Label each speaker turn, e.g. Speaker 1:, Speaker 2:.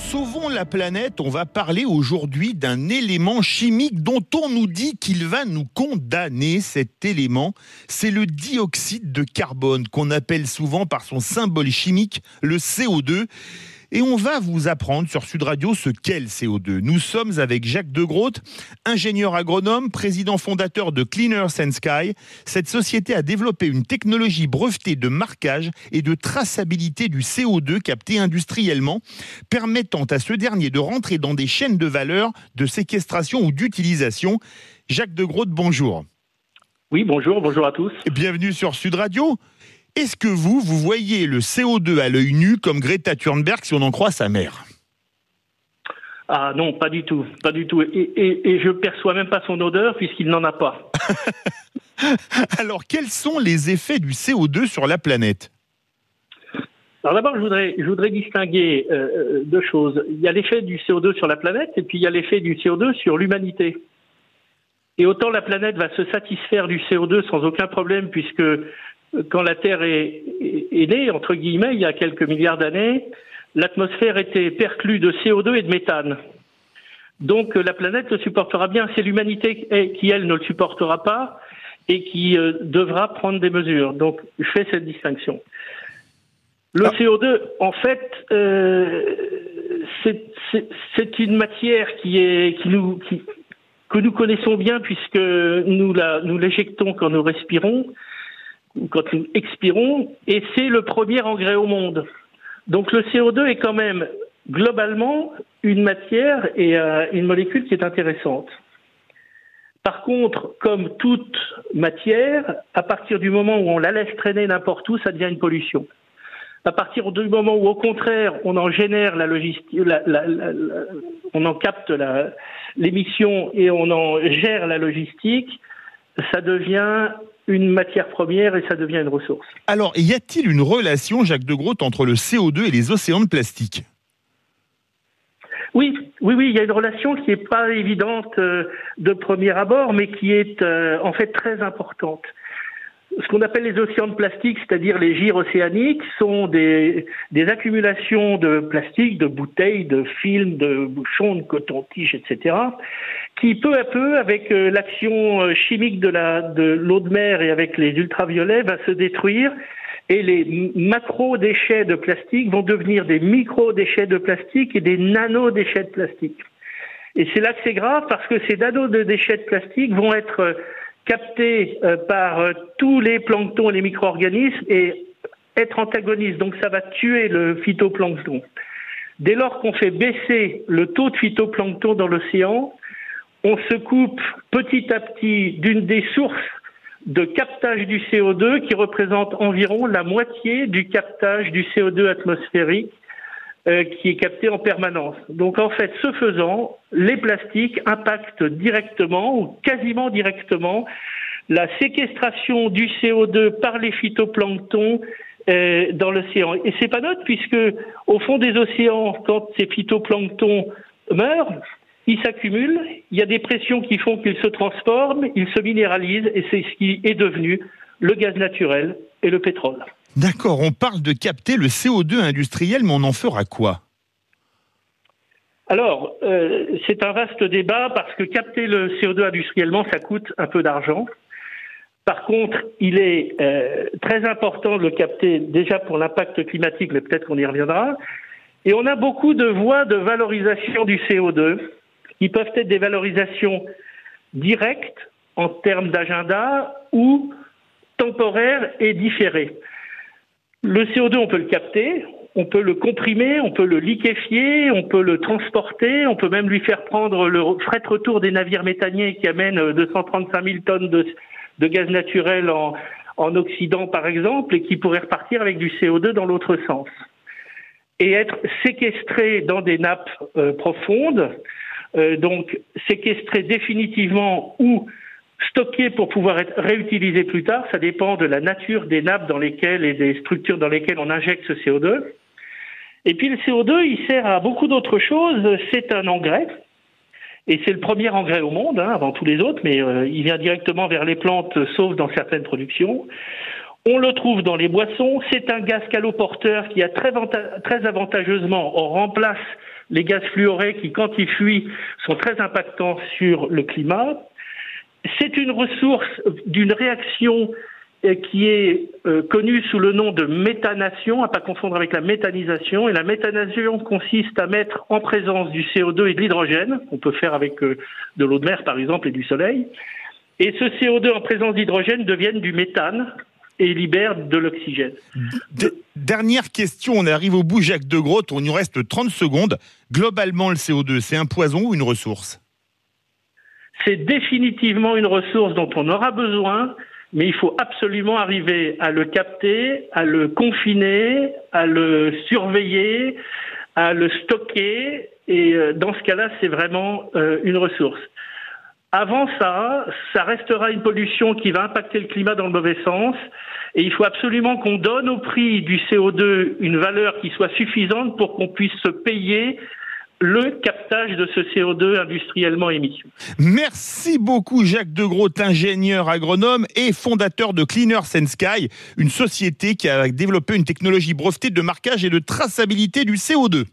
Speaker 1: Sauvons la planète, on va parler aujourd'hui d'un élément chimique dont on nous dit qu'il va nous condamner. Cet élément, c'est le dioxyde de carbone, qu'on appelle souvent par son symbole chimique le CO2. Et on va vous apprendre sur Sud Radio ce qu'est le CO2. Nous sommes avec Jacques De Groot, ingénieur agronome, président fondateur de Clean Earth and Sky. Cette société a développé une technologie brevetée de marquage et de traçabilité du CO2 capté industriellement, permettant à ce dernier de rentrer dans des chaînes de valeur, de séquestration ou d'utilisation. Jacques De Groot, bonjour.
Speaker 2: Oui, bonjour à tous.
Speaker 1: Bienvenue sur Sud Radio. Est-ce que vous voyez le CO2 à l'œil nu comme Greta Thunberg si on en croit sa mère?
Speaker 2: Ah non, pas du tout. Et je perçois même pas son odeur puisqu'il n'en a pas.
Speaker 1: Alors, quels sont les effets du CO2 sur la planète?
Speaker 2: Alors d'abord, je voudrais distinguer deux choses. Il y a l'effet du CO2 sur la planète et puis il y a l'effet du CO2 sur l'humanité. Et autant la planète va se satisfaire du CO2 sans aucun problème puisque quand la Terre est née, entre guillemets, il y a quelques milliards d'années, l'atmosphère était perclue de CO2 et de méthane. Donc la planète le supportera bien. C'est l'humanité qui, elle, ne le supportera pas et qui devra prendre des mesures. Donc je fais cette distinction. Le CO2, en fait, c'est une matière que nous connaissons bien puisque nous l'éjectons quand nous respirons, quand nous expirons, et c'est le premier engrais au monde. Donc le CO2 est quand même globalement une matière et une molécule qui est intéressante. Par contre, comme toute matière, à partir du moment où on la laisse traîner n'importe où, ça devient une pollution. À partir du moment où, au contraire, on en génère la logistique, on en capte l'émission et on en gère la logistique, ça devient une matière première et ça devient une ressource.
Speaker 1: Alors, y a-t-il une relation, Jacques De Groot, entre le CO2 et les océans de plastique?
Speaker 2: Oui, il y a une relation qui n'est pas évidente de premier abord, mais qui est en fait très importante. Ce qu'on appelle les océans de plastique, c'est-à-dire les gires océaniques, sont des accumulations de plastique, de bouteilles, de films, de bouchons, de coton-tige, etc., qui peu à peu, avec l'action chimique de l'eau de mer et avec les ultraviolets, va se détruire et les macro-déchets de plastique vont devenir des micro-déchets de plastique et des nano-déchets de plastique. Et c'est là que c'est grave parce que ces nano-déchets de plastique vont être captés par tous les planctons et les micro-organismes et être antagonistes. Donc ça va tuer le phytoplancton. Dès lors qu'on fait baisser le taux de phytoplancton dans l'océan, on se coupe petit à petit d'une des sources de captage du CO2 qui représente environ la moitié du captage du CO2 atmosphérique qui est capté en permanence. Donc en fait, ce faisant, les plastiques impactent directement ou quasiment directement la séquestration du CO2 par les phytoplanctons dans l'océan. Et c'est pas neutre puisque au fond des océans, quand ces phytoplanctons meurent, ils s'accumulent, il y a des pressions qui font qu'ils se transforment, ils se minéralisent et c'est ce qui est devenu le gaz naturel et le pétrole.
Speaker 1: D'accord, on parle de capter le CO2 industriel, mais on en fera quoi?
Speaker 2: Alors, c'est un vaste débat parce que capter le CO2 industriellement, ça coûte un peu d'argent. Par contre, il est très important de le capter déjà pour l'impact climatique, mais peut-être qu'on y reviendra. Et on a beaucoup de voies de valorisation du CO2 qui peuvent être des valorisations directes en termes d'agenda ou temporaires et différées. Le CO2, on peut le capter, on peut le comprimer, on peut le liquéfier, on peut le transporter, on peut même lui faire prendre le fret retour des navires méthaniers qui amènent 235 000 tonnes de gaz naturel en Occident, par exemple, et qui pourraient repartir avec du CO2 dans l'autre sens. Et être séquestré dans des nappes profondes, donc séquestré définitivement ou stocké pour pouvoir être réutilisé plus tard, ça dépend de la nature des nappes dans lesquelles et des structures dans lesquelles on injecte ce CO2. Et puis le CO2, il sert à beaucoup d'autres choses. C'est un engrais, et c'est le premier engrais au monde, avant tous les autres, mais il vient directement vers les plantes, sauf dans certaines productions. On le trouve dans les boissons. C'est un gaz caloporteur qui a très avantageusement, on remplace les gaz fluorés qui, quand ils fuient, sont très impactants sur le climat. C'est une ressource d'une réaction qui est connue sous le nom de méthanation, à pas confondre avec la méthanisation. Et la méthanisation consiste à mettre en présence du CO2 et de l'hydrogène, qu'on peut faire avec de l'eau de mer par exemple et du soleil. Et ce CO2 en présence d'hydrogène devient du méthane et libère de l'oxygène.
Speaker 1: Dernière question, on arrive au bout, Jacques de Groot, on nous reste 30 secondes. Globalement, le CO2, c'est un poison ou une ressource ?
Speaker 2: C'est définitivement une ressource dont on aura besoin, mais il faut absolument arriver à le capter, à le confiner, à le surveiller, à le stocker. Et dans ce cas-là, c'est vraiment une ressource. Avant ça, ça restera une pollution qui va impacter le climat dans le mauvais sens. Et il faut absolument qu'on donne au prix du CO2 une valeur qui soit suffisante pour qu'on puisse se payer le captage de ce CO2 industriellement émis.
Speaker 1: Merci beaucoup Jacques de Groot, ingénieur agronome et fondateur de Cleaner Sky, une société qui a développé une technologie brevetée de marquage et de traçabilité du CO2.